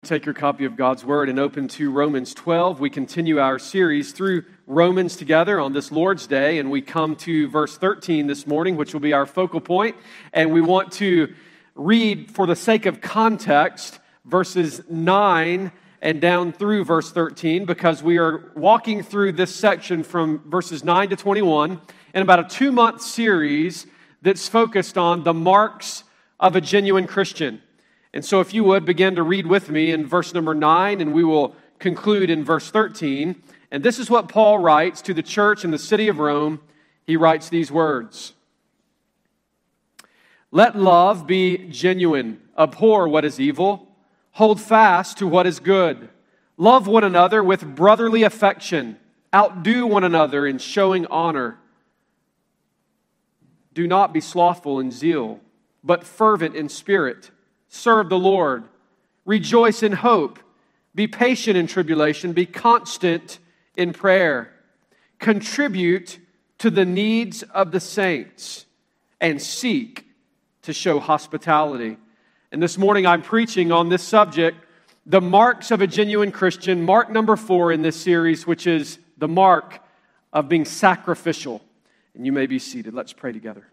Take your copy of God's Word and open to Romans 12. We continue our series through Romans together on this Lord's Day, and we come to verse 13 this morning, which will be our focal point. And we want to read, for the sake of context, verses 9 and down through verse 13, because we are walking through this section from verses 9 to 21 in about a 2-month series that's focused on the marks of a genuine Christian. And so if you would, begin to read with me in verse number 9, and we will conclude in verse 13. And this is what Paul writes to the church in the city of Rome. He writes these words: "Let love be genuine, abhor what is evil, hold fast to what is good. Love one another with brotherly affection, outdo one another in showing honor. Do not be slothful in zeal, but fervent in spirit. Serve the Lord. Rejoice in hope. Be patient in tribulation. Be constant in prayer. Contribute to the needs of the saints and seek to show hospitality." And this morning I'm preaching on this subject, the marks of a genuine Christian, mark number 4 in this series, which is the mark of being sacrificial. And you may be seated. Let's pray together.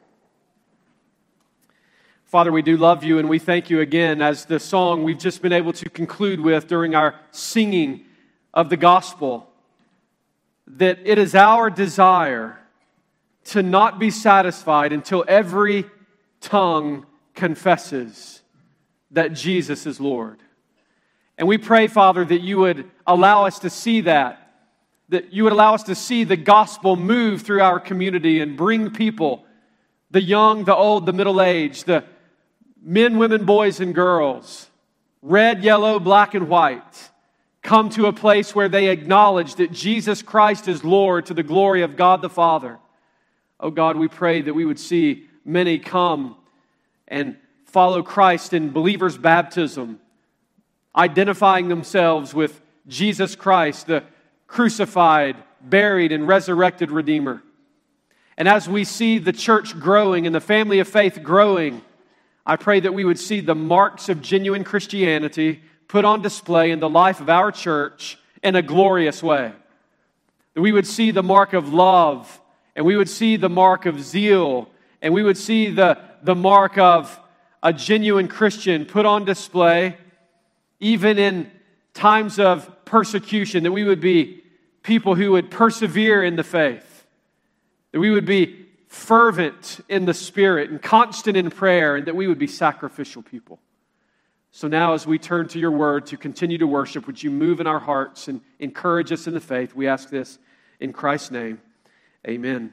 Father, we do love you, and we thank you again as the song we've just been able to conclude with during our singing of the gospel, that it is our desire to not be satisfied until every tongue confesses that Jesus is Lord. And we pray, Father, that you would allow us to see that you would allow us to see the gospel move through our community and bring people, the young, the old, the middle-aged, the men, women, boys, and girls, red, yellow, black, and white, come to a place where they acknowledge that Jesus Christ is Lord to the glory of God the Father. Oh God, we pray that we would see many come and follow Christ in believers' baptism, identifying themselves with Jesus Christ, the crucified, buried, and resurrected Redeemer. And as we see the church growing and the family of faith growing, I pray that we would see the marks of genuine Christianity put on display in the life of our church in a glorious way. That we would see the mark of love, and we would see the mark of zeal, and we would see the mark of a genuine Christian put on display even in times of persecution, that we would be people who would persevere in the faith, that we would be fervent in the Spirit and constant in prayer, and that we would be sacrificial people. So now as we turn to your word to continue to worship, would you move in our hearts and encourage us in the faith? We ask this in Christ's name. Amen.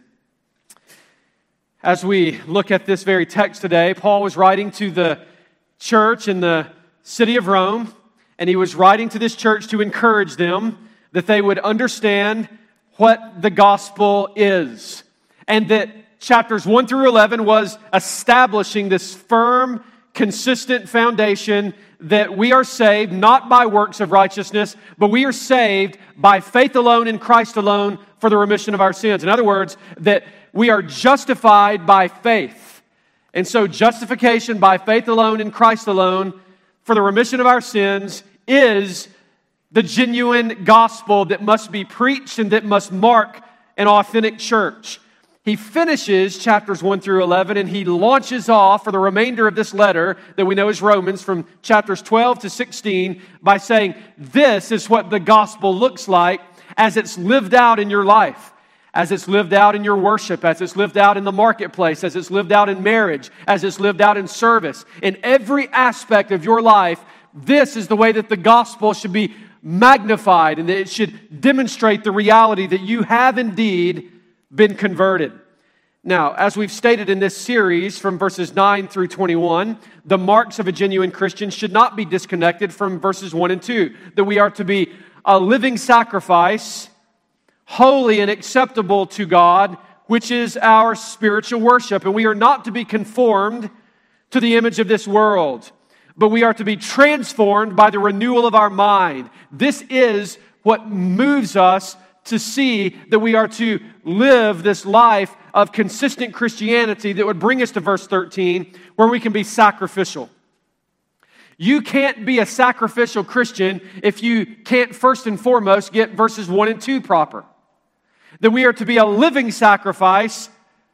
As we look at this very text today, Paul was writing to the church in the city of Rome, and he was writing to this church to encourage them that they would understand what the gospel is, and that chapters 1 through 11 was establishing this firm, consistent foundation that we are saved not by works of righteousness, but we are saved by faith alone in Christ alone for the remission of our sins. In other words, that we are justified by faith. And so justification by faith alone in Christ alone for the remission of our sins is the genuine gospel that must be preached and that must mark an authentic church. He finishes chapters 1 through 11, and he launches off for the remainder of this letter that we know as Romans from chapters 12 to 16 by saying, this is what the gospel looks like as it's lived out in your life, as it's lived out in your worship, as it's lived out in the marketplace, as it's lived out in marriage, as it's lived out in service. In every aspect of your life, this is the way that the gospel should be magnified, and that it should demonstrate the reality that you have indeed been converted. Now, as we've stated in this series from verses 9 through 21, the marks of a genuine Christian should not be disconnected from verses 1 and 2. That we are to be a living sacrifice, holy and acceptable to God, which is our spiritual worship. And we are not to be conformed to the image of this world, but we are to be transformed by the renewal of our mind. This is what moves us to see that we are to live this life of consistent Christianity that would bring us to verse 13, where we can be sacrificial. You can't be a sacrificial Christian if you can't first and foremost get verses 1 and 2 proper. That we are to be a living sacrifice,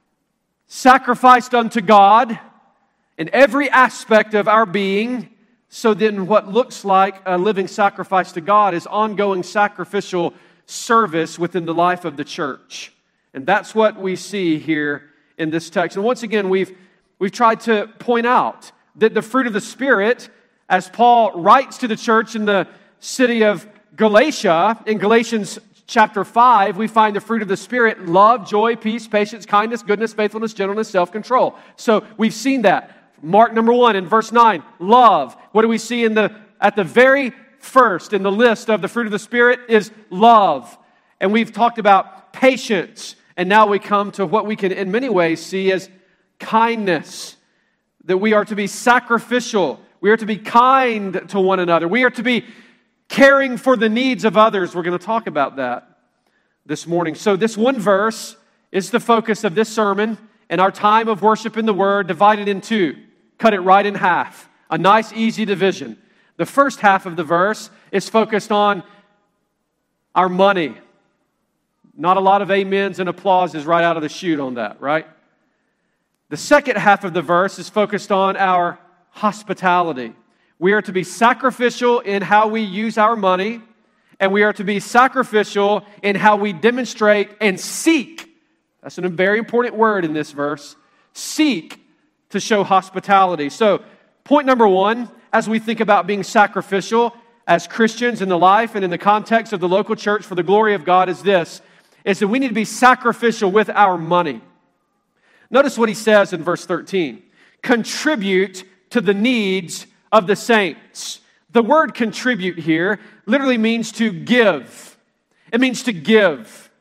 sacrificed unto God in every aspect of our being. So then what looks like a living sacrifice to God is ongoing sacrificial service within the life of the church. And that's what we see here in this text. And once again, we've tried to point out that the fruit of the Spirit, as Paul writes to the church in the city of Galatia, in Galatians chapter 5, we find the fruit of the Spirit: love, joy, peace, patience, kindness, goodness, faithfulness, gentleness, self-control. So we've seen that. Mark number 1 in verse 9, love. What do we see at the very first in the list of the fruit of the Spirit is love. And we've talked about patience. And now we come to what we can in many ways see as kindness. That we are to be sacrificial. We are to be kind to one another. We are to be caring for the needs of others. We're going to talk about that this morning. So this one verse is the focus of this sermon and our time of worship in the Word, divided in two. Cut it right in half. A nice, easy division. The first half of the verse is focused on our money. Not a lot of amens and applauses right out of the chute on that, right? The second half of the verse is focused on our hospitality. We are to be sacrificial in how we use our money, and we are to be sacrificial in how we demonstrate and seek. That's a very important word in this verse. Seek to show hospitality. So, point number 1, as we think about being sacrificial as Christians in the life and in the context of the local church for the glory of God, is this: is that we need to be sacrificial with our money. Notice what he says in verse 13. Contribute to the needs of the saints. The word contribute here literally means to give. It means to give.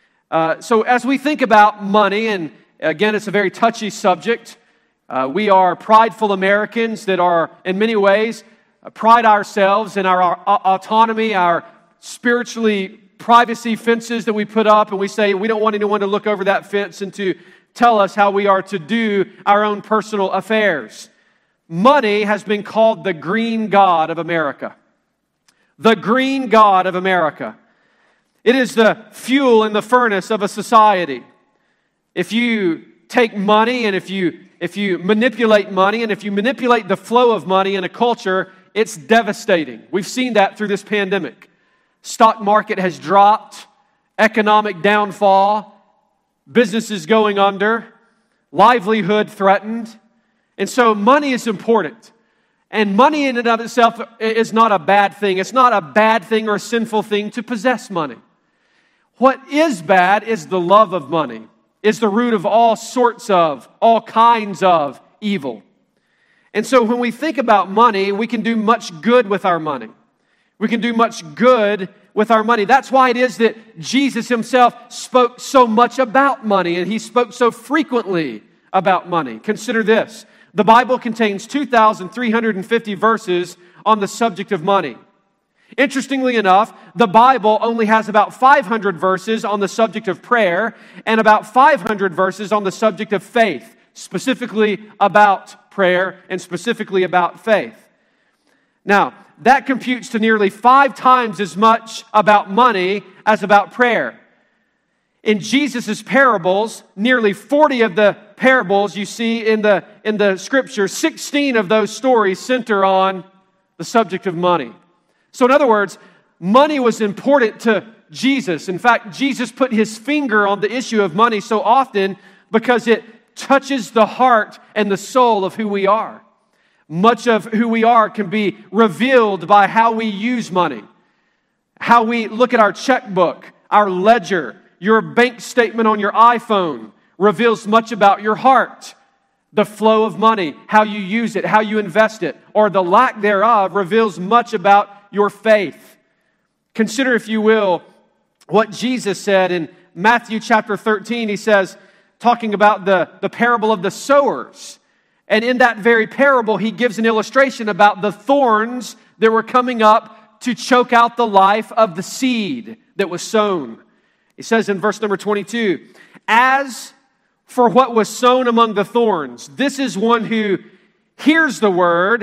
So as we think about money, and again, it's a very touchy subject. We are prideful Americans that are, in many ways, pride ourselves in our autonomy, our spiritually privacy fences that we put up, and we say we don't want anyone to look over that fence and to tell us how we are to do our own personal affairs. Money has been called the green god of America. The green god of America. It is the fuel in the furnace of a society. If you take money and if you manipulate money and if you manipulate the flow of money in a culture, it's devastating. We've seen that through this pandemic. Stock market has dropped, economic downfall, businesses going under, livelihood threatened. And so money is important. And money in and of itself is not a bad thing. It's not a bad thing or a sinful thing to possess money. What is bad is the love of money. It's the root of all sorts of, all kinds of evil. And so when we think about money, we can do much good with our money. We can do much good with our money. That's why it is that Jesus himself spoke so much about money, and he spoke so frequently about money. Consider this. The Bible contains 2,350 verses on the subject of money. Interestingly enough, the Bible only has about 500 verses on the subject of prayer and about 500 verses on the subject of faith, specifically about prayer and specifically about faith. Now, that computes to nearly 5 times as much about money as about prayer. In Jesus' parables, nearly 40 of the parables you see in the scripture, 16 of those stories center on the subject of money. So in other words, money was important to Jesus. In fact, Jesus put his finger on the issue of money so often because it touches the heart and the soul of who we are. Much of who we are can be revealed by how we use money, how we look at our checkbook, our ledger. Your bank statement on your iPhone reveals much about your heart. The flow of money, how you use it, how you invest it, or the lack thereof reveals much about your faith. Consider, if you will, what Jesus said in Matthew chapter 13. He says, talking about the parable of the sowers. And in that very parable, he gives an illustration about the thorns that were coming up to choke out the life of the seed that was sown. He says in verse number 22, as for what was sown among the thorns, this is one who hears the word,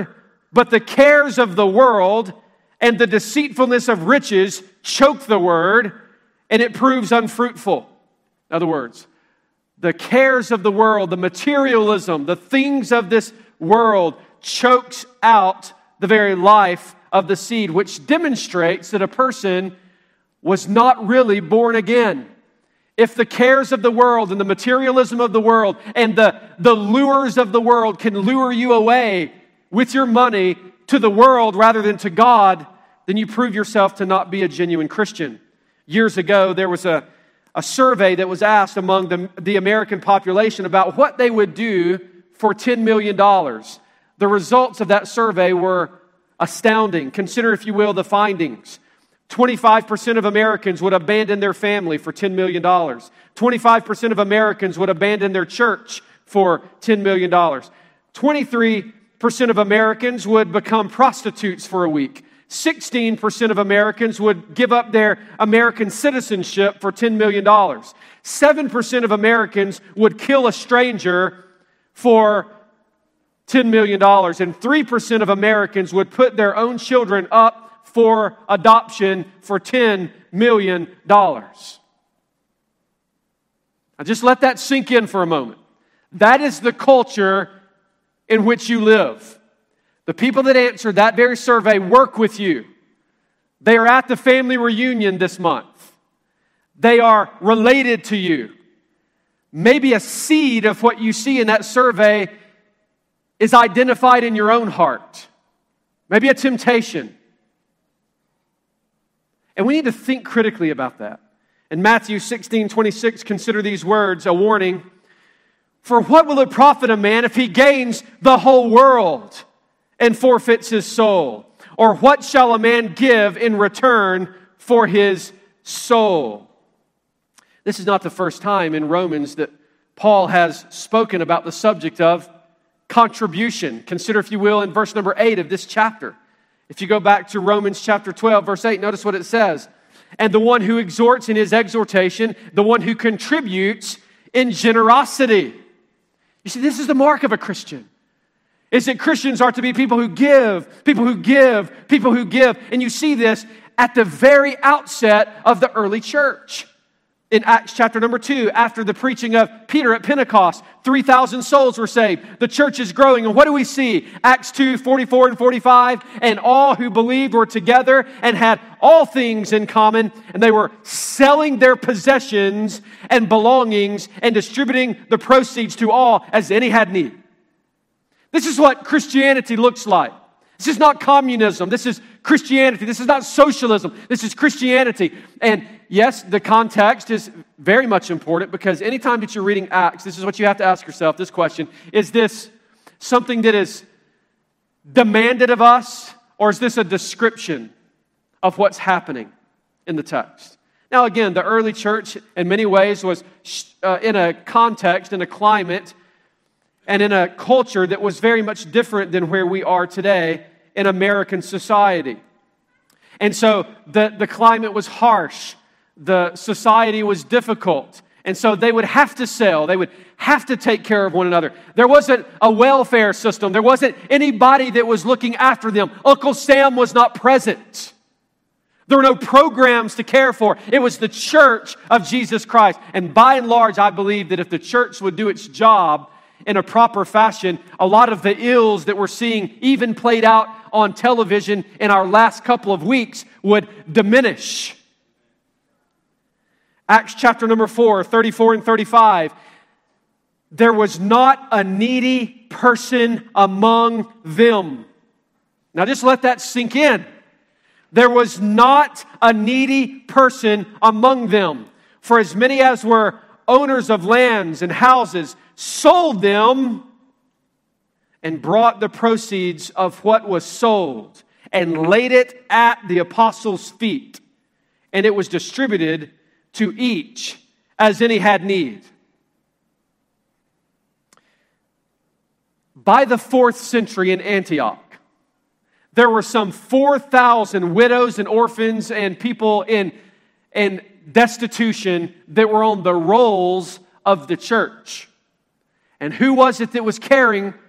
but the cares of the world and the deceitfulness of riches choke the word, and it proves unfruitful. In other words, the cares of the world, the materialism, the things of this world chokes out the very life of the seed, which demonstrates that a person was not really born again. If the cares of the world and the materialism of the world and the lures of the world can lure you away with your money to the world rather than to God, then you prove yourself to not be a genuine Christian. Years ago, there was a survey that was asked among the American population about what they would do for $10 million. The results of that survey were astounding. Consider, if you will, the findings. 25% of Americans would abandon their family for $10 million. 25% of Americans would abandon their church for $10 million. 23% of Americans would become prostitutes for a week. 16% of Americans would give up their American citizenship for $10 million. 7% of Americans would kill a stranger for $10 million. And 3% of Americans would put their own children up for adoption for $10 million. Now just let that sink in for a moment. That is the culture in which you live. The people that answered that very survey work with you. They are at the family reunion this month. They are related to you. Maybe a seed of what you see in that survey is identified in your own heart. Maybe a temptation. And we need to think critically about that. In Matthew 16:26, consider these words, a warning. For what will it profit a man if he gains the whole world and forfeits his soul? Or what shall a man give in return for his soul? This is not the first time in Romans that Paul has spoken about the subject of contribution. Consider, if you will, in verse number 8 of this chapter. If you go back to Romans chapter 12, verse 8, notice what it says. And the one who exhorts in his exhortation, the one who contributes in generosity. You see, this is the mark of a Christian. Is that Christians are to be people who give, people who give, people who give. And you see this at the very outset of the early church. In Acts chapter number 2, after the preaching of Peter at Pentecost, 3,000 souls were saved. The church is growing. And what do we see? Acts 2, 44 and 45. And all who believed were together and had all things in common. And they were selling their possessions and belongings and distributing the proceeds to all as any had need. This is what Christianity looks like. This is not communism. This is Christianity. This is not socialism. This is Christianity. And yes, the context is very much important because anytime that you're reading Acts, this is what you have to ask yourself, this question. Is this something that is demanded of us, or is this a description of what's happening in the text? Now again, the early church in many ways was in a context, in a climate, and in a culture that was very much different than where we are today in American society. And so the climate was harsh. The society was difficult. And so they would have to sell. They would have to take care of one another. There wasn't a welfare system. There wasn't anybody that was looking after them. Uncle Sam was not present. There were no programs to care for. It was the church of Jesus Christ. And by and large, I believe that if the church would do its job in a proper fashion, a lot of the ills that we're seeing even played out on television in our last couple of weeks would diminish. Acts chapter number 4, 34 and 35. There was not a needy person among them. Now just let that sink in. There was not a needy person among them. For as many as were owners of lands and houses sold them and brought the proceeds of what was sold and laid it at the apostles' feet. And it was distributed to each as any had need. By the 4th century in Antioch, there were some 4,000 widows and orphans and people in destitution that were on the rolls of the church. And who was it that was caring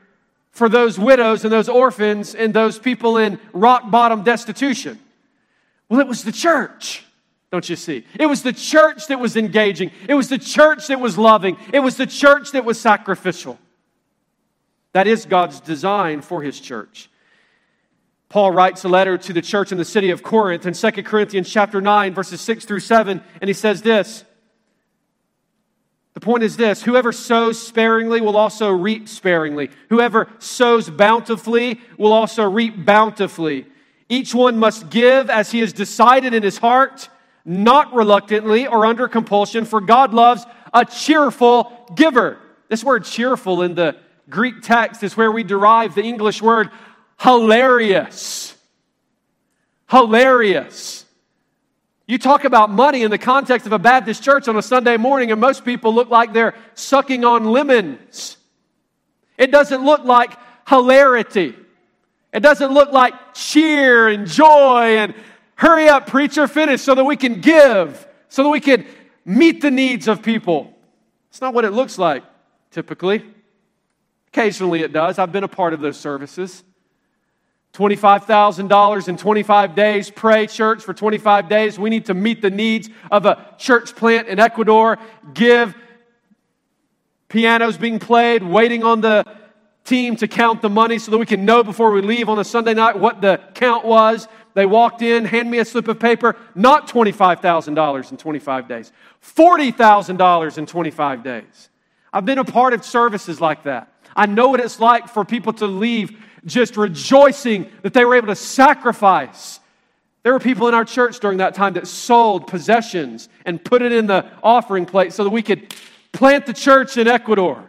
for those widows and those orphans and those people in rock bottom destitution? Well, it was the church, don't you see? It was the church that was engaging. It was the church that was loving. It was the church that was sacrificial. That is God's design for His church. Paul writes a letter to the church in the city of Corinth in 2 Corinthians chapter 9, verses 6 through 7, and he says this. The point is this: whoever sows sparingly will also reap sparingly. Whoever sows bountifully will also reap bountifully. Each one must give as he has decided in his heart, not reluctantly or under compulsion, for God loves a cheerful giver. This word cheerful in the Greek text is where we derive the English word hilarious. Hilarious. You talk about money in the context of a Baptist church on a Sunday morning, and most people look like they're sucking on lemons. It doesn't look like hilarity. It doesn't look like cheer and joy and hurry up, preacher, finish so that we can give, so that we can meet the needs of people. It's not what it looks like, typically. Occasionally it does. I've been a part of those services. $25,000 in 25 days. Pray, church, for 25 days. We need to meet the needs of a church plant in Ecuador. Give. Pianos being played, waiting on the team to count the money so that we can know before we leave on a Sunday night what the count was. They walked in, hand me a slip of paper, not $25,000 in 25 days, $40,000 in 25 days. I've been a part of services like that. I know what it's like for people to leave just rejoicing that they were able to sacrifice. There were people in our church during that time that sold possessions and put it in the offering plate so that we could plant the church in Ecuador.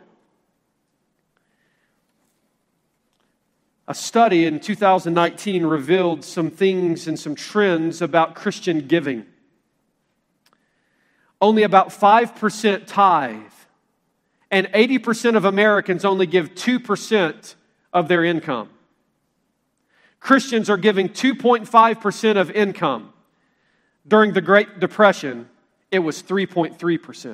A study in 2019 revealed some things and some trends about Christian giving. Only about 5% tithe, and 80% of Americans only give 2% of their income. Christians are giving 2.5% of income. During the Great Depression, it was 3.3%.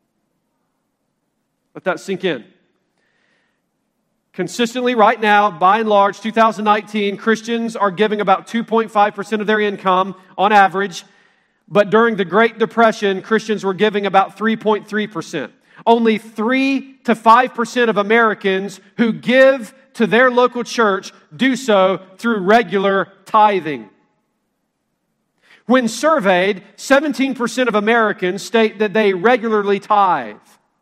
Let that sink in. Consistently right now, by and large, 2019, Christians are giving about 2.5% of their income on average. But during the Great Depression, Christians were giving about 3.3%. Only 3 to 5% of Americans who give to their local church do so through regular tithing. When surveyed, 17% of Americans state that they regularly tithe.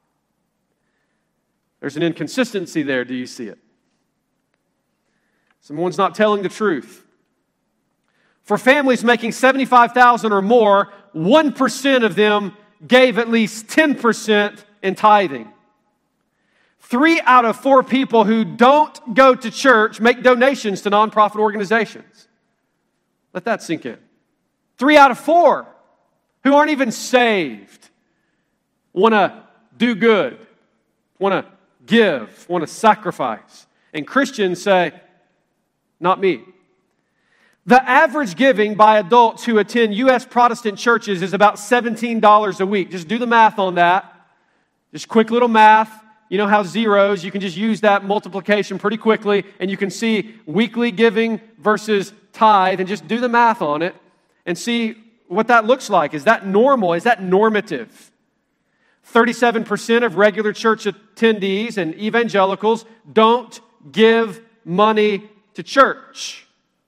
There's an inconsistency there. Do you see it? Someone's not telling the truth. For families making $75,000 or more, 1% of them gave at least 10% in tithing. 3 out of 4 people who don't go to church make donations to nonprofit organizations. Let that sink in. 3 out of 4 who aren't even saved want to do good, want to give, want to sacrifice. And Christians say, not me. The average giving by adults who attend U.S. Protestant churches is about $17 a week. Just do the math on that. Just quick little math. You know how zeros, you can just use that multiplication pretty quickly, and you can see weekly giving versus tithe, and just do the math on it and see what that looks like. Is that normal? Is that normative? 37% of regular church attendees and evangelicals don't give money to church.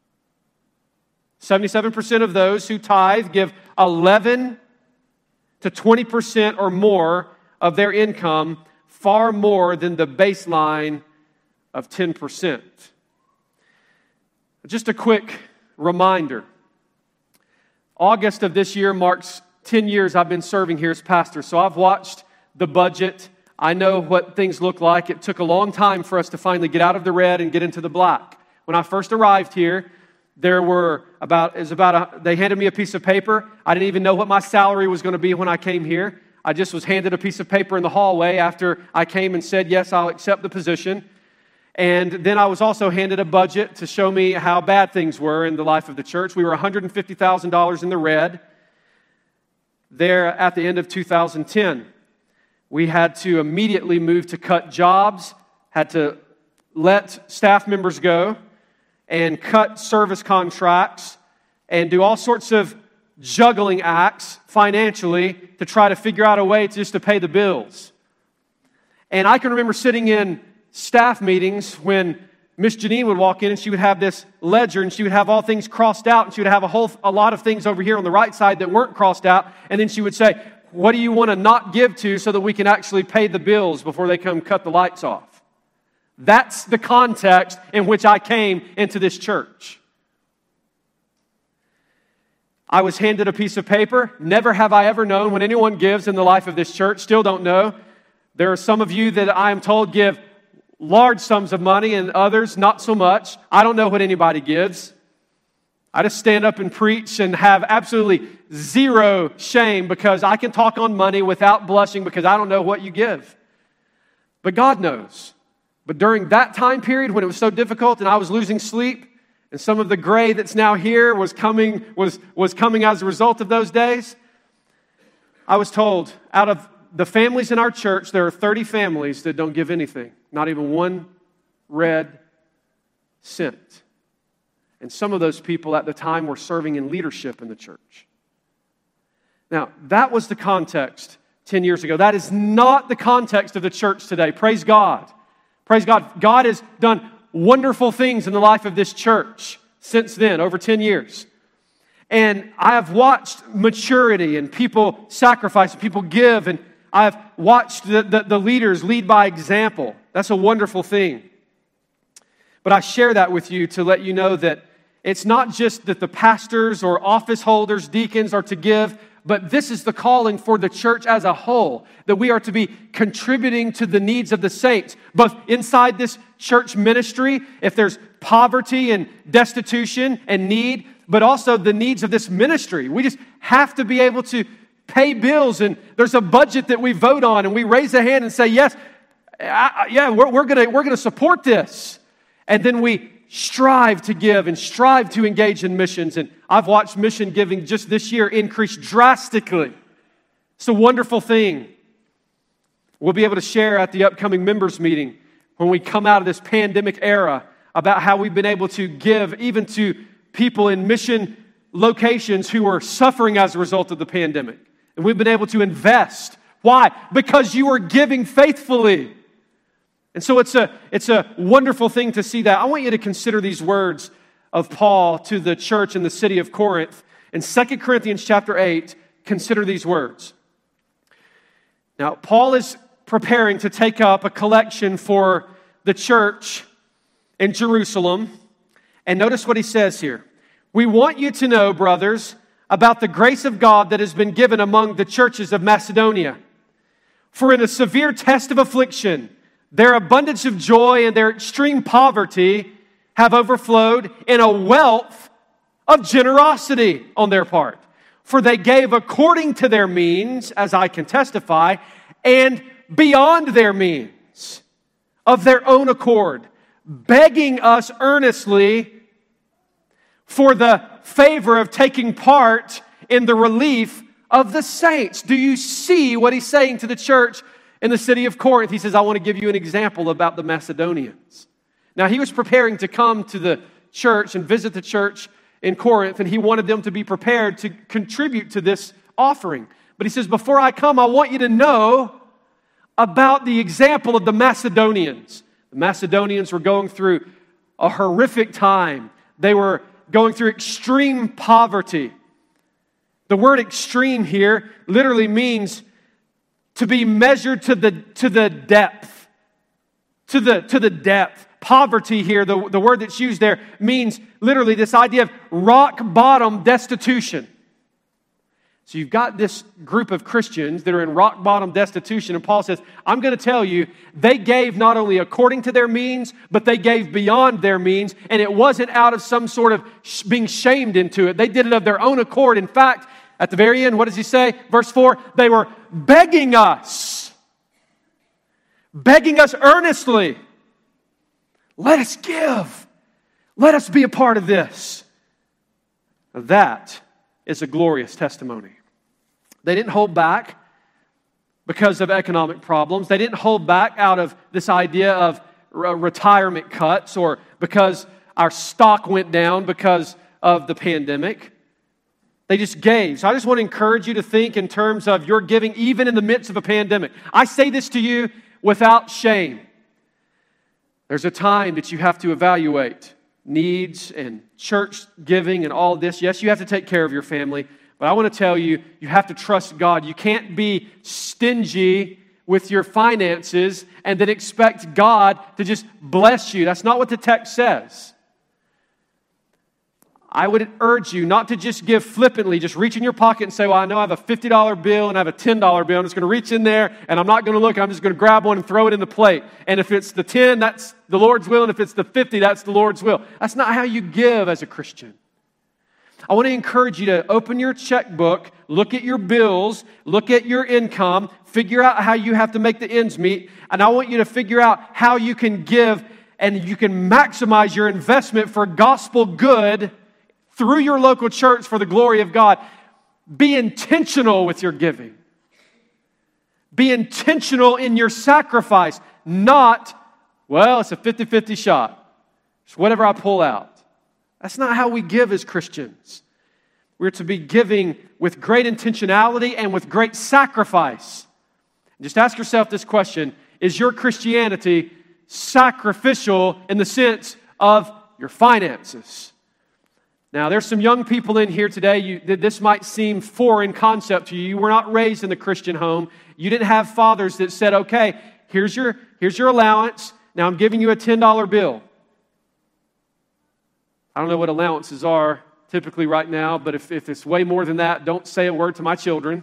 77% of those who tithe give 11 to 20% or more of their income, far more than the baseline of 10%. Just a quick reminder. August of this year marks 10 years I've been serving here as pastor, so I've watched the budget. I know what things look like. It took a long time for us to finally get out of the red and get into the black. When I first arrived here, they handed me a piece of paper. I didn't even know what my salary was going to be when I came here. I just was handed a piece of paper in the hallway after I came and said, yes, I'll accept the position. And then I was also handed a budget to show me how bad things were in the life of the church. We were $150,000 in the red there at the end of 2010. We had to immediately move to cut jobs, had to let staff members go and cut service contracts and do all sorts of juggling acts financially to try to figure out a way to pay the bills. And I can remember sitting in staff meetings when Miss Janine would walk in and she would have this ledger and she would have all things crossed out and she would have a lot of things over here on the right side that weren't crossed out. And then she would say, what do you want to not give to so that we can actually pay the bills before they come cut the lights off? That's the context in which I came into this church. I was handed a piece of paper. Never have I ever known when anyone gives in the life of this church. Still don't know. There are some of you that I am told give large sums of money and others not so much. I don't know what anybody gives. I just stand up and preach and have absolutely zero shame because I can talk on money without blushing because I don't know what you give. But God knows. But during that time period when it was so difficult and I was losing sleep and some of the gray that's now here was coming as a result of those days, I was told out of the families in our church, there are 30 families that don't give anything, not even one red cent. And some of those people at the time were serving in leadership in the church. Now, that was the context 10 years ago. That is not the context of the church today. Praise God. Praise God. God has done wonderful things in the life of this church since then, over 10 years. And I have watched maturity and people sacrifice and people give, and I've watched the leaders lead by example. That's a wonderful thing. But I share that with you to let you know that it's not just that the pastors or office holders, deacons are to give, but this is the calling for the church as a whole, that we are to be contributing to the needs of the saints, both inside this church ministry, if there's poverty and destitution and need, but also the needs of this ministry. We just have to be able to pay bills, and there's a budget that we vote on, and we raise a hand and say, yes, we're going to support this. And then we strive to give and strive to engage in missions. And I've watched mission giving just this year increase drastically. It's a wonderful thing. We'll be able to share at the upcoming members meeting when we come out of this pandemic era about how we've been able to give even to people in mission locations who are suffering as a result of the pandemic. And we've been able to invest. Why? Because you are giving faithfully. And so it's a wonderful thing to see that. I want you to consider these words of Paul to the church in the city of Corinth. In 2 Corinthians chapter 8, consider these words. Now, Paul is preparing to take up a collection for the church in Jerusalem. And notice what he says here. We want you to know, brothers, about the grace of God that has been given among the churches of Macedonia. For in a severe test of affliction, their abundance of joy and their extreme poverty have overflowed in a wealth of generosity on their part. For they gave according to their means, as I can testify, and beyond their means, of their own accord, begging us earnestly for the favor of taking part in the relief of the saints. Do you see what he's saying to the church in the city of Corinth? He says, I want to give you an example about the Macedonians. Now, he was preparing to come to the church and visit the church in Corinth, and he wanted them to be prepared to contribute to this offering. But he says, before I come, I want you to know about the example of the Macedonians. The Macedonians were going through a horrific time. They were going through extreme poverty. The word extreme here literally means to be measured to the depth. To the depth. Poverty here, the word that's used there, means literally this idea of rock bottom destitution. So you've got this group of Christians that are in rock bottom destitution, and Paul says, I'm going to tell you, they gave not only according to their means, but they gave beyond their means, and it wasn't out of some sort of being shamed into it. They did it of their own accord. In fact, at the very end, what does he say? Verse 4, they were begging us earnestly. Let us give. Let us be a part of this. That is a glorious testimony. They didn't hold back because of economic problems. They didn't hold back out of this idea of retirement cuts or because our stock went down because of the pandemic. They just gave. So I just want to encourage you to think in terms of your giving even in the midst of a pandemic. I say this to you without shame. There's a time that you have to evaluate needs and church giving and all this. Yes, you have to take care of your family, but I want to tell you, you have to trust God. You can't be stingy with your finances and then expect God to just bless you. That's not what the text says. I would urge you not to just give flippantly, just reach in your pocket and say, well, I know I have a $50 bill and I have a $10 bill. I'm just going to reach in there and I'm not going to look. I'm just going to grab one and throw it in the plate. And if it's the 10, that's the Lord's will. And if it's the 50, that's the Lord's will. That's not how you give as a Christian. I want to encourage you to open your checkbook, look at your bills, look at your income, figure out how you have to make the ends meet. And I want you to figure out how you can give and you can maximize your investment for gospel good through your local church for the glory of God. Be intentional with your giving. Be intentional in your sacrifice. Not, well, it's a 50-50 shot. It's whatever I pull out. That's not how we give as Christians. We're to be giving with great intentionality and with great sacrifice. Just ask yourself this question. Is your Christianity sacrificial in the sense of your finances? Now, there's some young people in here today. This might seem foreign concept to you. You were not raised in the Christian home. You didn't have fathers that said, okay, here's your allowance. Now I'm giving you a $10 bill. I don't know what allowances are typically right now, but if it's way more than that, don't say a word to my children.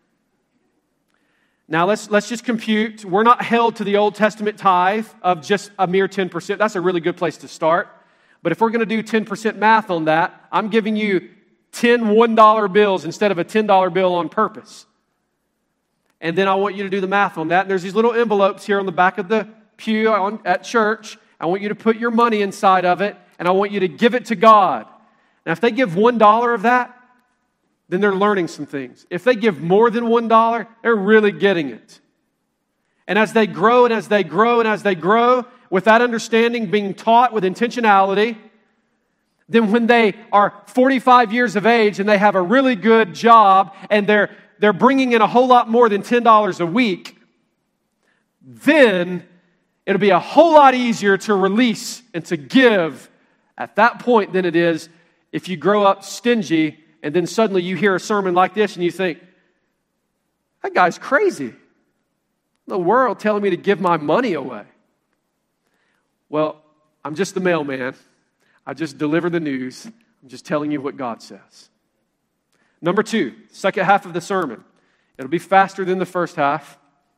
Now let's just compute. We're not held to the Old Testament tithe of just a mere 10%. That's a really good place to start. But if we're going to do 10% math on that, I'm giving you 10 $1 bills instead of a $10 bill on purpose. And then I want you to do the math on that. And there's these little envelopes here on the back of the pew at church. I want you to put your money inside of it, and I want you to give it to God. Now, if they give $1 of that, then they're learning some things. If they give more than $1, they're really getting it. And as they grow and as they grow and as they grow, with that understanding being taught with intentionality, then when they are 45 years of age and they have a really good job and they're bringing in a whole lot more than $10 a week, then it'll be a whole lot easier to release and to give at that point than it is if you grow up stingy and then suddenly you hear a sermon like this and you think, that guy's crazy. The world telling me to give my money away. Well, I'm just the mailman. I just deliver the news. I'm just telling you what God says. Number 2, second half of the sermon. It'll be faster than the first half.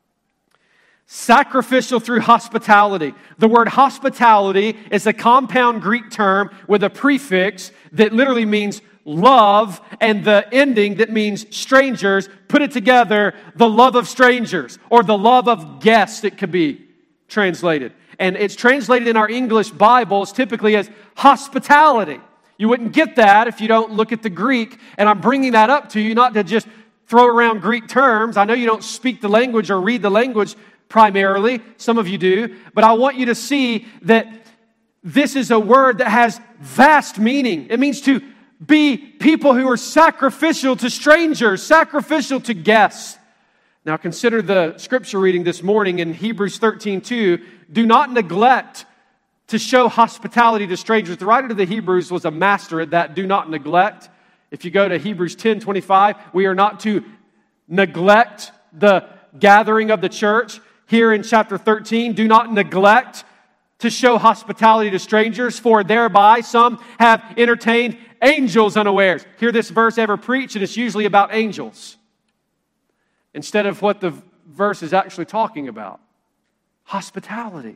Sacrificial through hospitality. The word hospitality is a compound Greek term with a prefix that literally means love, and the ending that means strangers. Put it together, the love of strangers, or the love of guests, it could be translated. And it's translated in our English Bibles typically as hospitality. You wouldn't get that if you don't look at the Greek. And I'm bringing that up to you not to just throw around Greek terms. I know you don't speak the language or read the language primarily. Some of you do. But I want you to see that this is a word that has vast meaning. It means to be people who are sacrificial to strangers, sacrificial to guests. Now consider the scripture reading this morning in Hebrews 13:2. Do not neglect to show hospitality to strangers. The writer of the Hebrews was a master at that. Do not neglect. If you go to Hebrews 10:25, we are not to neglect the gathering of the church. Here in chapter 13, do not neglect to show hospitality to strangers, for thereby some have entertained angels unawares. Hear this verse ever preached, and it's usually about angels instead of what the verse is actually talking about. Hospitality.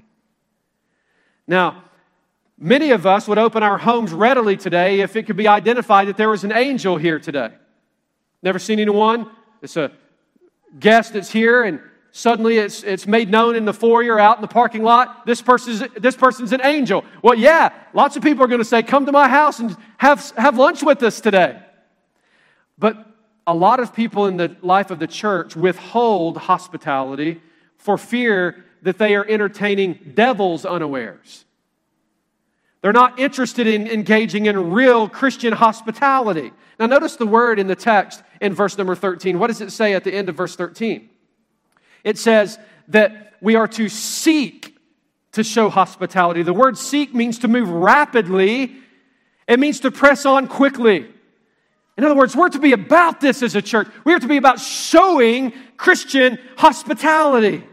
Now, many of us would open our homes readily today if it could be identified that there was an angel here today. Never seen anyone? It's a guest that's here, and suddenly it's made known in the foyer, out in the parking lot. This person's an angel. Well, yeah, lots of people are going to say, come to my house and have lunch with us today. But a lot of people in the life of the church withhold hospitality for fear that they are entertaining devils unawares. They're not interested in engaging in real Christian hospitality. Now notice the word in the text in verse number 13. What does it say at the end of verse 13? It says that we are to seek to show hospitality. The word seek means to move rapidly. It means to press on quickly. In other words, we're to be about this as a church. We are to be about showing Christian hospitality.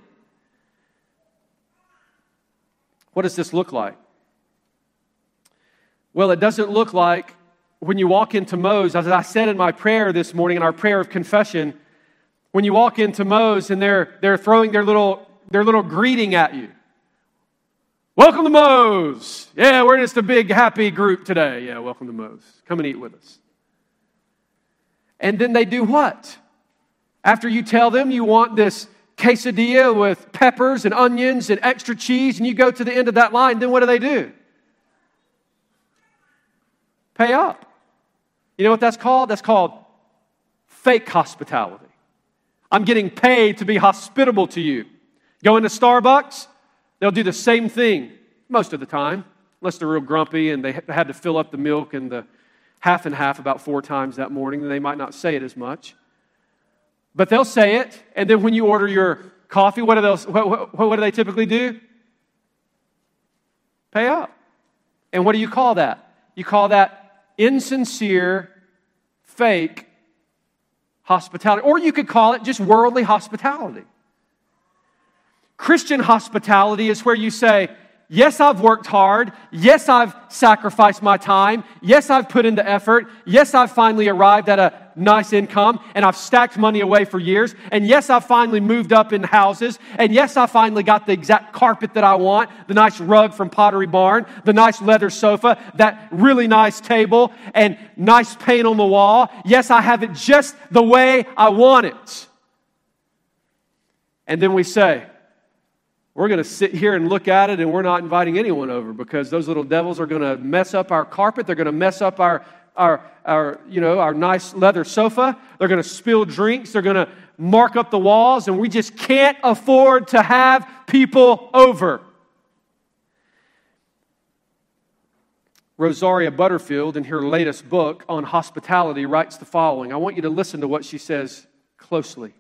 What does this look like? Well, it doesn't look like when you walk into Moe's, as I said in my prayer this morning, in our prayer of confession, when you walk into Moe's and they're throwing their little greeting at you. Welcome to Moe's. Yeah, we're just a big happy group today. Yeah, welcome to Moe's. Come and eat with us. And then they do what? After you tell them you want this quesadilla with peppers and onions and extra cheese, and you go to the end of that line, then what do? Pay up. You know what that's called? That's called fake hospitality. I'm getting paid to be hospitable to you. Go into Starbucks, they'll do the same thing most of the time, unless they're real grumpy and they had to fill up the milk and the half and half about 4 times that morning. They might not say it as much. But they'll say it, and then when you order your coffee, what do they typically do? Pay up. And what do you call that? You call that insincere, fake hospitality. Or you could call it just worldly hospitality. Christian hospitality is where you say, yes, I've worked hard. Yes, I've sacrificed my time. Yes, I've put in the effort. Yes, I've finally arrived at a nice income, and I've stacked money away for years. And yes, I've finally moved up in houses. And yes, I finally got the exact carpet that I want, the nice rug from Pottery Barn, the nice leather sofa, that really nice table, and nice paint on the wall. Yes, I have it just the way I want it. And then we say, we're going to sit here and look at it, and we're not inviting anyone over because those little devils are going to mess up our carpet. They're going to mess up our nice leather sofa. They're going to spill drinks. They're going to mark up the walls, and we just can't afford to have people over. Rosaria Butterfield, in her latest book on hospitality, writes the following. I want you to listen to what she says closely.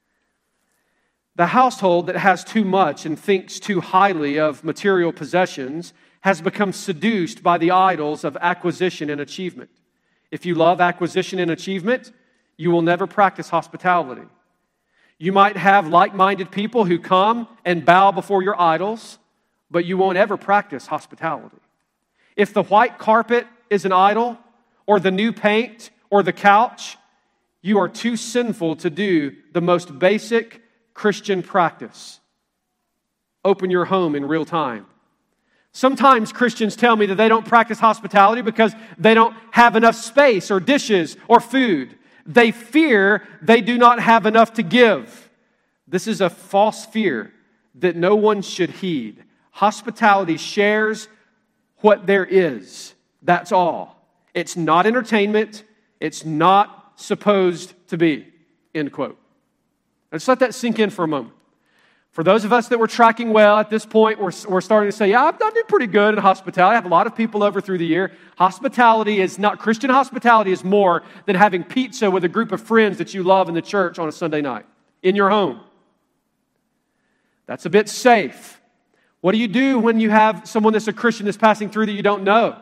The household that has too much and thinks too highly of material possessions has become seduced by the idols of acquisition and achievement. If you love acquisition and achievement, you will never practice hospitality. You might have like-minded people who come and bow before your idols, but you won't ever practice hospitality. If the white carpet is an idol, or the new paint, or the couch, you are too sinful to do the most basic Christian practice. Open your home in real time. Sometimes Christians tell me that they don't practice hospitality because they don't have enough space or dishes or food. They fear they do not have enough to give. This is a false fear that no one should heed. Hospitality shares what there is. That's all. It's not entertainment. It's not supposed to be. End quote. Let's let that sink in for a moment. For those of us that were tracking well at this point, we're starting to say, yeah, I do pretty good in hospitality. I have a lot of people over through the year. Hospitality is not, Christian hospitality is more than having pizza with a group of friends that you love in the church on a Sunday night, in your home. That's a bit safe. What do you do when you have someone that's a Christian that's passing through that you don't know?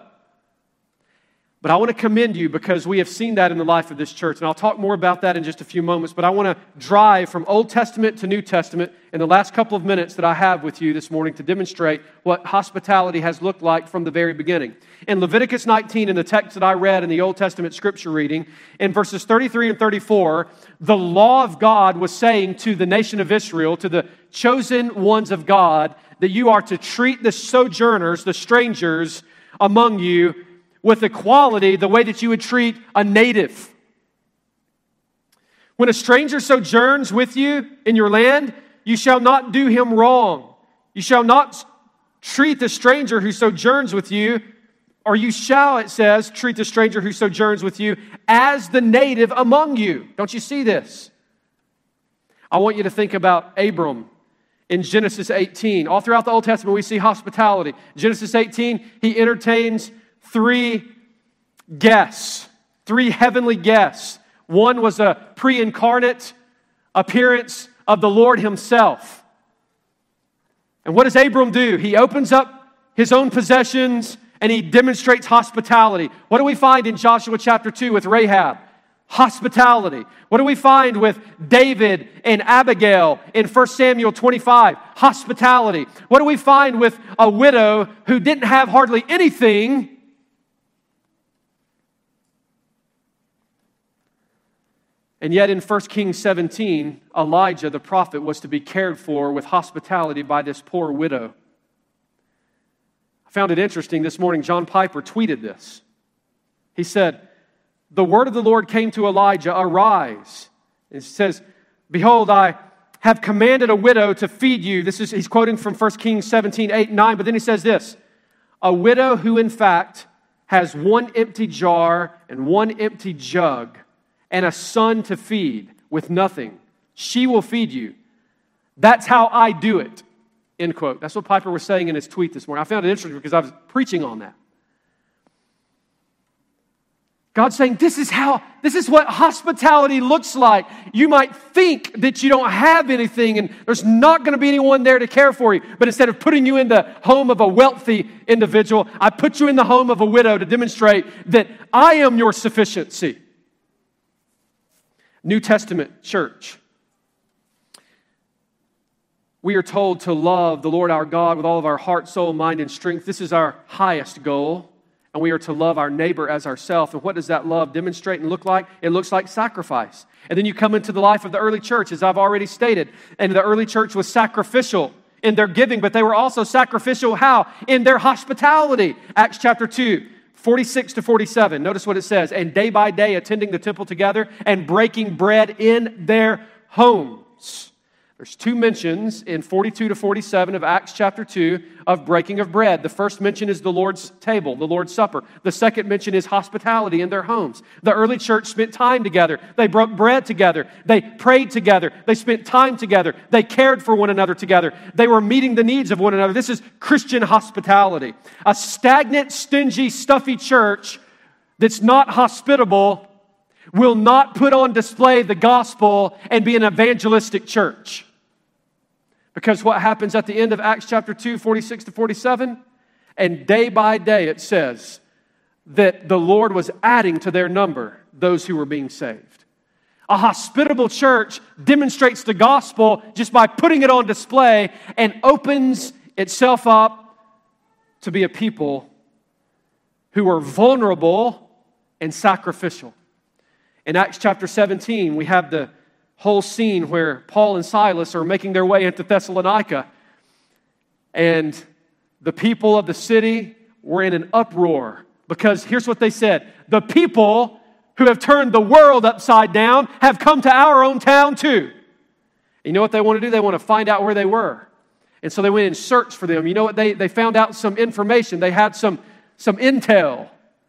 But I want to commend you because we have seen that in the life of this church. And I'll talk more about that in just a few moments. But I want to drive from Old Testament to New Testament in the last couple of minutes that I have with you this morning to demonstrate what hospitality has looked like from the very beginning. In Leviticus 19, in the text that I read in the Old Testament scripture reading, in verses 33 and 34, the law of God was saying to the nation of Israel, to the chosen ones of God, that you are to treat the sojourners, the strangers among you, with equality, the way that you would treat a native. When a stranger sojourns with you in your land, you shall not do him wrong. You shall not treat the stranger who sojourns with you, or you shall, it says, treat the stranger who sojourns with you as the native among you. Don't you see this? I want you to think about Abram in Genesis 18. All throughout the Old Testament, we see hospitality. Genesis 18, he entertains three guests, three heavenly guests. One was a pre-incarnate appearance of the Lord himself. And what does Abram do? He opens up his own possessions and he demonstrates hospitality. What do we find in Joshua chapter 2 with Rahab? Hospitality. What do we find with David and Abigail in 1 Samuel 25? Hospitality. What do we find with a widow who didn't have hardly anything? And yet in 1 Kings 17, Elijah the prophet was to be cared for with hospitality by this poor widow. I found it interesting this morning, John Piper tweeted this. He said, "The word of the Lord came to Elijah, arise." It says, "Behold, I have commanded a widow to feed you." He's quoting from 1 Kings 17, 8, 9. But then he says this, "A widow who in fact has one empty jar and one empty jug and a son to feed with nothing. She will feed you. That's how I do it." End quote. That's what Piper was saying in his tweet this morning. I found it interesting because I was preaching on that. God's saying, this is what hospitality looks like. You might think that you don't have anything and there's not going to be anyone there to care for you. But instead of putting you in the home of a wealthy individual, I put you in the home of a widow to demonstrate that I am your sufficiency. New Testament church. We are told to love the Lord our God with all of our heart, soul, mind, and strength. This is our highest goal. And we are to love our neighbor as ourselves. And what does that love demonstrate and look like? It looks like sacrifice. And then you come into the life of the early church, as I've already stated. And the early church was sacrificial in their giving, but they were also sacrificial how? In their hospitality. Acts chapter 2, 46 to 47. Notice what it says. "And day by day attending the temple together and breaking bread in their homes." There's two mentions in 42 to 47 of Acts chapter 2 of breaking of bread. The first mention is the Lord's table, the Lord's Supper. The second mention is hospitality in their homes. The early church spent time together. They broke bread together. They prayed together. They spent time together. They cared for one another together. They were meeting the needs of one another. This is Christian hospitality. A stagnant, stingy, stuffy church that's not hospitable will not put on display the gospel and be an evangelistic church. Because what happens at the end of Acts chapter 2, 46 to 47? And day by day it says that the Lord was adding to their number those who were being saved. A hospitable church demonstrates the gospel just by putting it on display and opens itself up to be a people who are vulnerable and sacrificial. In Acts chapter 17, we have the whole scene where Paul and Silas are making their way into Thessalonica. And the people of the city were in an uproar because here's what they said. The people who have turned the world upside down have come to our own town too. And you know what they want to do? They want to find out where they were. And so they went and searched for them. You know what? They found out some information. They had some intel.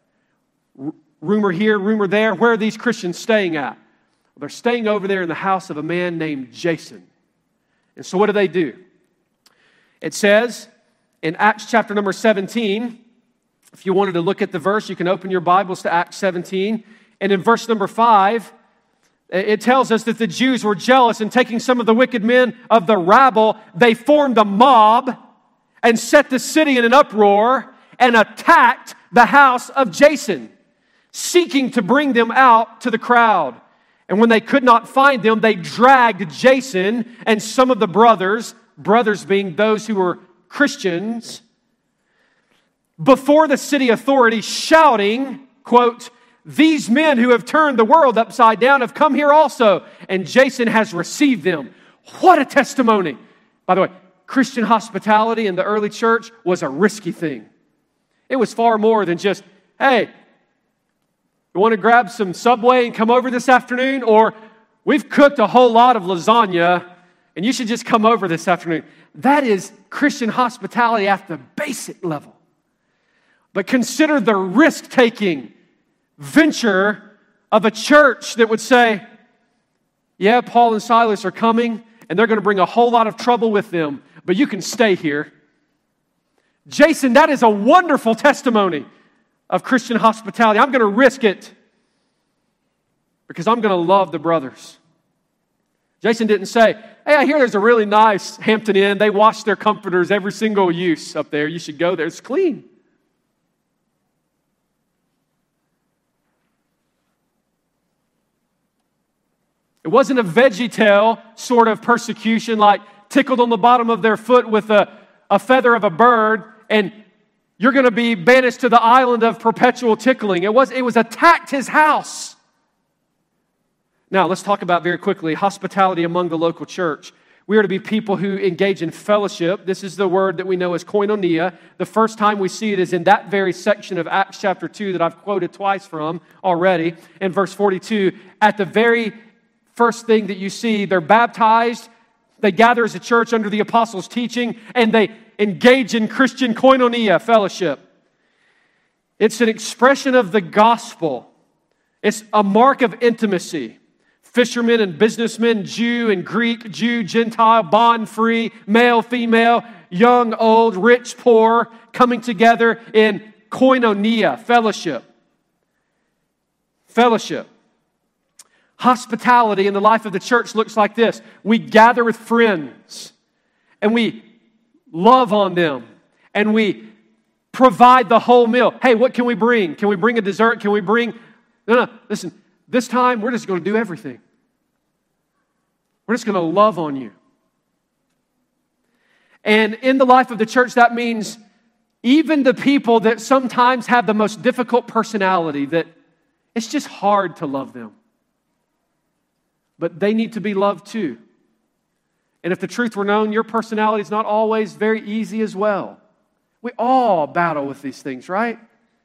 Rumor here, rumor there. Where are these Christians staying at? They're staying over there in the house of a man named Jason. And so what do? It says in Acts chapter number 17, if you wanted to look at the verse, you can open your Bibles to Acts 17. And in verse number 5, it tells us that the Jews were jealous, and taking some of the wicked men of the rabble, they formed a mob and set the city in an uproar and attacked the house of Jason, seeking to bring them out to the crowd. And when they could not find them, they dragged Jason and some of the brothers being those who were Christians, before the city authorities, shouting, quote, "These men who have turned the world upside down have come here also, and Jason has received them." What a testimony. By the way, Christian hospitality in the early church was a risky thing. It was far more than just, "Hey, you want to grab some Subway and come over this afternoon?" Or, "We've cooked a whole lot of lasagna and you should just come over this afternoon." That is Christian hospitality at the basic level. But consider the risk-taking venture of a church that would say, "Yeah, Paul and Silas are coming, and and they're going to bring a whole lot of trouble with them, but you can stay here. Jason, that is a wonderful testimony of Christian hospitality. I'm going to risk it because I'm going to love the brothers. Jason didn't say, hey, I hear there's a really nice Hampton Inn. They wash their comforters every single use up there. You should go there. It's clean. It wasn't a VeggieTale sort of persecution, like tickled on the bottom of their foot with a feather of a bird, and you're going to be banished to the island of perpetual tickling. It was attacked his house. Now, let's talk about very quickly hospitality among the local church. We are to be people who engage in fellowship. This is the word that we know as koinonia. The first time we see it is in that very section of Acts chapter 2 that I've quoted twice from already. In verse 42, at the very first thing that you see, they're baptized, they gather as a church under the apostles' teaching, and they engage in Christian koinonia, fellowship. It's an expression of the gospel. It's a mark of intimacy. Fishermen and businessmen, Jew and Greek, Jew, Gentile, bond free, male, female, young, old, rich, poor, coming together in koinonia, fellowship. Fellowship. Hospitality in the life of the church looks like this. We gather with friends and we love on them and we provide the whole meal. Hey, what can we bring? Can we bring a dessert? Can we bring... No, listen, this time we're just going to do everything. We're just going to love on you. And in the life of the church, that means even the people that sometimes have the most difficult personality, that it's just hard to love them. But they need to be loved too. And if the truth were known, your personality is not always very easy as well. We all battle with these things, right?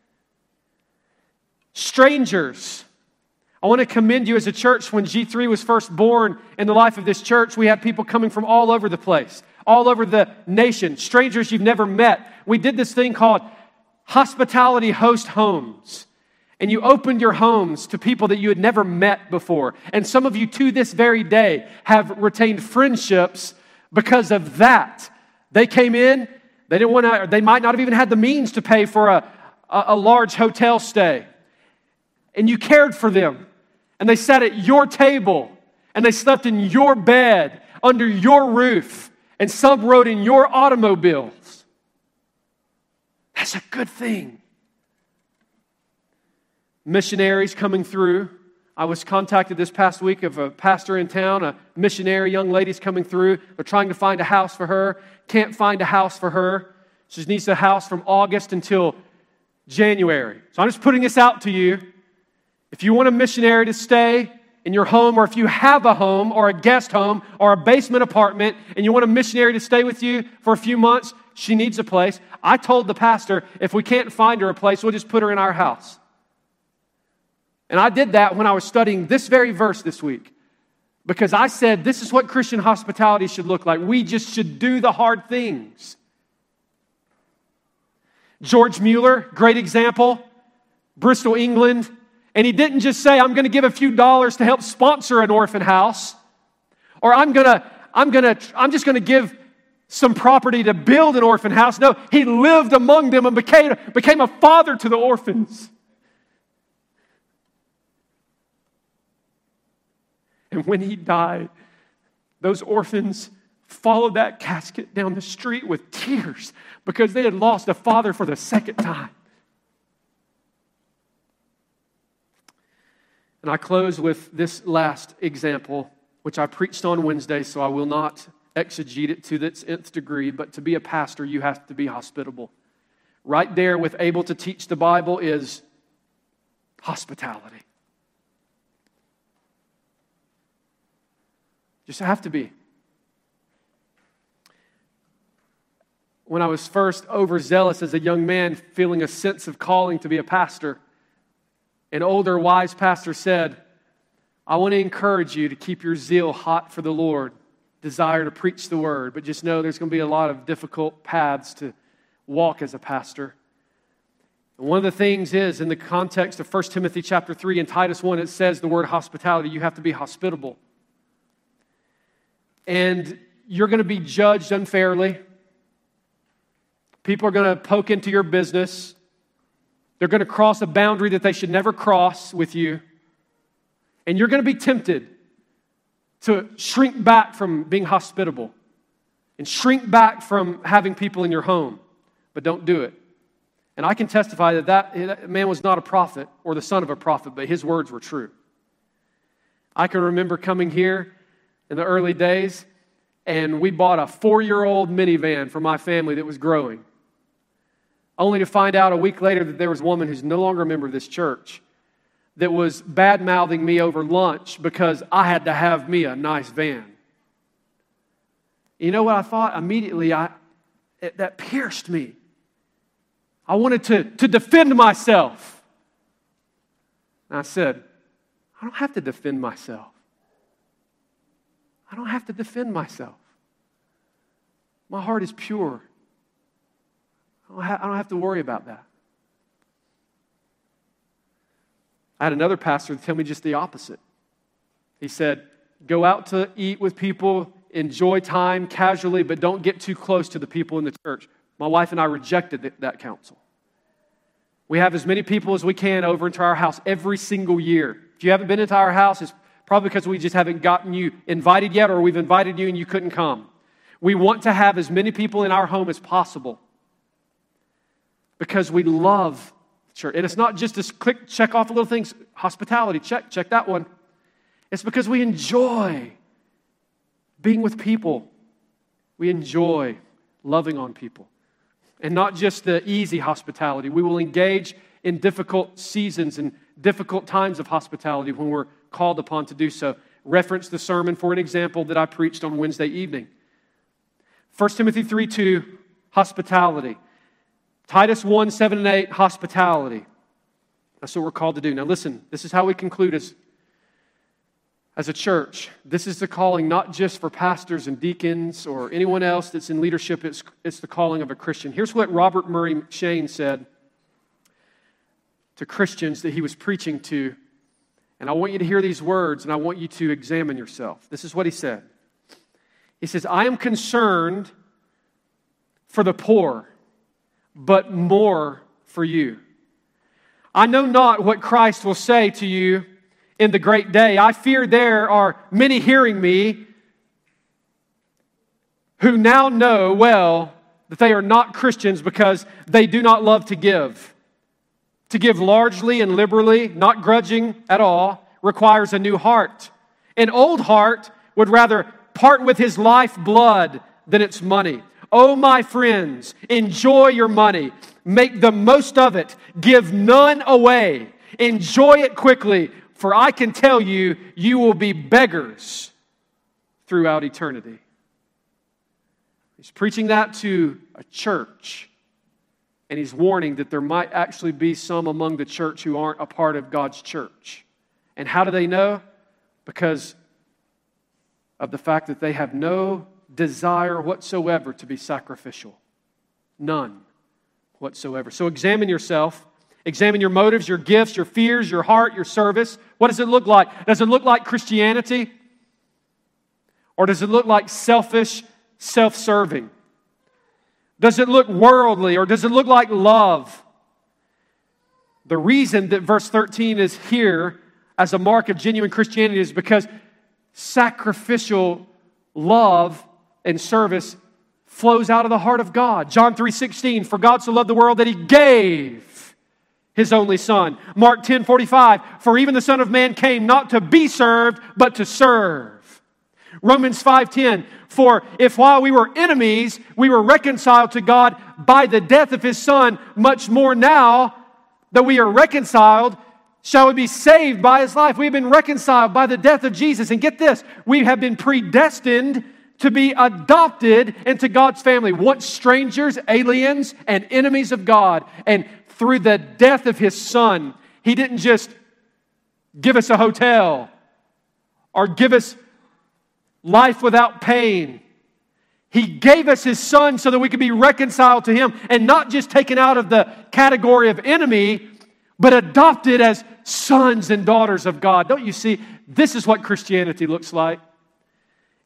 Strangers. I want to commend you as a church. When G3 was first born in the life of this church, we had people coming from all over the place, all over the nation, strangers you've never met. We did this thing called Hospitality Host Homes. And you opened your homes to people that you had never met before. And some of you to this very day have retained friendships because of that. They came in, they might not have even had the means to pay for a large hotel stay. And you cared for them. And they sat at your table. And they slept in your bed, under your roof. And some rode in your automobiles. That's a good thing. Missionaries coming through. I was contacted this past week of a pastor in town, a missionary young lady's coming through. They're trying to find a house for her. Can't find a house for her. She needs a house from August until January. So I'm just putting this out to you. If you want a missionary to stay in your home, or if you have a home or a guest home or a basement apartment and you want a missionary to stay with you for a few months, she needs a place. I told the pastor, if we can't find her a place, we'll just put her in our house. And I did that when I was studying this very verse this week. Because I said, this is what Christian hospitality should look like. We just should do the hard things. George Mueller, great example. Bristol, England. And he didn't just say, I'm going to give a few dollars to help sponsor an orphan house. Or I'm just going to give some property to build an orphan house. No, he lived among them and became a father to the orphans. And when he died, those orphans followed that casket down the street with tears because they had lost a father for the second time. And I close with this last example, which I preached on Wednesday, so I will not exegete it to its nth degree, but to be a pastor, you have to be hospitable. Right there with able to teach the Bible is hospitality. Just have to be. When I was first overzealous as a young man, feeling a sense of calling to be a pastor, an older, wise pastor said, I want to encourage you to keep your zeal hot for the Lord, desire to preach the word, but just know there's going to be a lot of difficult paths to walk as a pastor. And one of the things is, in the context of 1 Timothy chapter 3 and Titus 1, it says the word hospitality, you have to be hospitable. and you're going to be judged unfairly. People are going to poke into your business. They're going to cross a boundary that they should never cross with you. And you're going to be tempted to shrink back from being hospitable and shrink back from having people in your home. But don't do it. And I can testify that that man was not a prophet or the son of a prophet, but his words were true. I can remember coming here in the early days, and we bought a 4-year-old minivan for my family that was growing, only to find out a week later that there was a woman who's no longer a member of this church that was bad-mouthing me over lunch because I had to have me a nice van. You know what I thought? Immediately, that pierced me. I wanted to defend myself. And I said, I don't have to defend myself. I don't have to defend myself. My heart is pure. I don't have to worry about that. I had another pastor tell me just the opposite. He said, go out to eat with people, enjoy time casually, but don't get too close to the people in the church. My wife and I rejected that counsel. We have as many people as we can over into our house every single year. If you haven't been into our house, it's probably because we just haven't gotten you invited yet, or we've invited you and you couldn't come. We want to have as many people in our home as possible because we love church. And it's not just to check off the little things. Hospitality, check that one. It's because we enjoy being with people. We enjoy loving on people. And not just the easy hospitality. We will engage in difficult seasons and difficult times of hospitality when we're called upon to do so. Reference the sermon for an example that I preached on Wednesday evening. 1 Timothy 3:2, hospitality. Titus 1:7 and 8, hospitality. That's what we're called to do. Now listen, this is how we conclude as a church. This is the calling not just for pastors and deacons or anyone else that's in leadership. It's the calling of a Christian. Here's what Robert Murray M'Cheyne said to Christians that he was preaching to. And I want you to hear these words, and I want you to examine yourself. This is what he said. He says, I am concerned for the poor, but more for you. I know not what Christ will say to you in the great day. I fear there are many hearing me who now know well that they are not Christians because they do not love to give. To give largely and liberally, not grudging at all, requires a new heart. An old heart would rather part with his lifeblood than its money. Oh, my friends, enjoy your money. Make the most of it. Give none away. Enjoy it quickly, for I can tell you, you will be beggars throughout eternity. He's preaching that to a church, and he's warning that there might actually be some among the church who aren't a part of God's church. And how do they know? Because of the fact that they have no desire whatsoever to be sacrificial. None whatsoever. So examine yourself. Examine your motives, your gifts, your fears, your heart, your service. What does it look like? Does it look like Christianity? Or does it look like selfish, self-serving? Does it look worldly, or does it look like love? The reason that verse 13 is here as a mark of genuine Christianity is because sacrificial love and service flows out of the heart of God. John 3:16, for God so loved the world that He gave His only Son. Mark 10:45, for even the Son of Man came not to be served, but to serve. Romans 5:10, for if while we were enemies, we were reconciled to God by the death of His Son, much more now that we are reconciled, shall we be saved by His life. We have been reconciled by the death of Jesus. And get this, we have been predestined to be adopted into God's family. Once strangers, aliens, and enemies of God. And through the death of His Son, He didn't just give us a hotel or give us life without pain. He gave us His Son so that we could be reconciled to Him and not just taken out of the category of enemy, but adopted as sons and daughters of God. Don't you see? This is what Christianity looks like.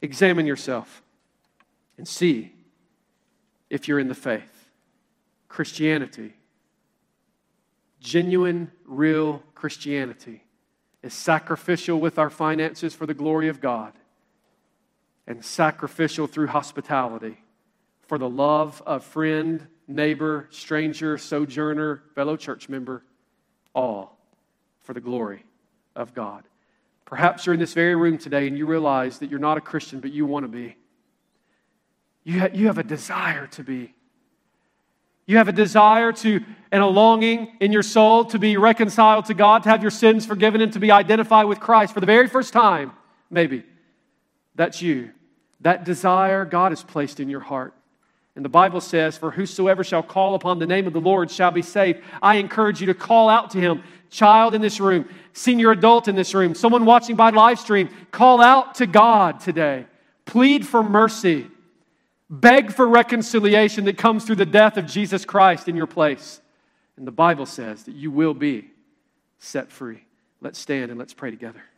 Examine yourself and see if you're in the faith. Christianity, genuine, real Christianity, is sacrificial with our finances for the glory of God and sacrificial through hospitality for the love of friend, neighbor, stranger, sojourner, fellow church member, all for the glory of God. Perhaps you're in this very room today and you realize that you're not a Christian, but you want to be. You have a desire to be. You have a desire to, and a longing in your soul to be reconciled to God, to have your sins forgiven, and to be identified with Christ for the very first time, maybe. That's you. That desire God has placed in your heart. And the Bible says, for whosoever shall call upon the name of the Lord shall be saved. I encourage you to call out to Him. Child in this room, senior adult in this room, someone watching by live stream, call out to God today. Plead for mercy. Beg for reconciliation that comes through the death of Jesus Christ in your place. And the Bible says that you will be set free. Let's stand and let's pray together.